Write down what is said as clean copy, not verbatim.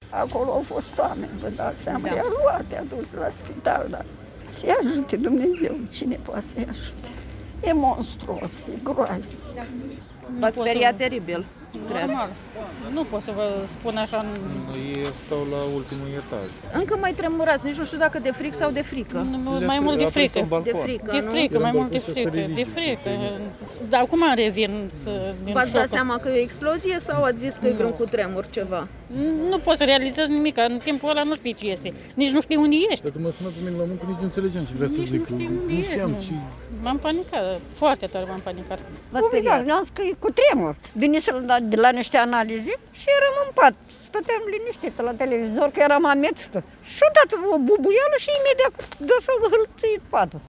Acolo au fost oameni, vă dați seama, i-a luat, i-a dus la spital, dar să-i ajute Dumnezeu, cine poate să-i ajute. E monstruos, e groaznic. V-ați speriat teribil, cred. Normal. Nu pot să vă spun așa. Ei stau la ultimul etaj. Încă mai tremurați, nici nu știu dacă de frică sau de frică. Mai mult de frică. De frică, De nu? frică, mai mult de frică. De frică. Dar acum revin din V-ați dat șocul. seama că e o explozie sau ați zis că e vreun cutremur ceva? Nu pot să realizez nimic, în timpul ăla nu știi ce este. Nici nu știi unde ești. Dacă mă sună pe mine la muncă, nici nu înțelegeam ce vrea să Nici zic. nu știi unde Nu ești. știam nu. ce... M-am panicat, foarte tare m-am panicat. V-ați speriat? Ne-am scris cu tremur. De la niște analize și eram în pat. Stăteam liniștită la televizor, că eram amețită. Și-a dat o bubuială și imediat s-a hălțit patul.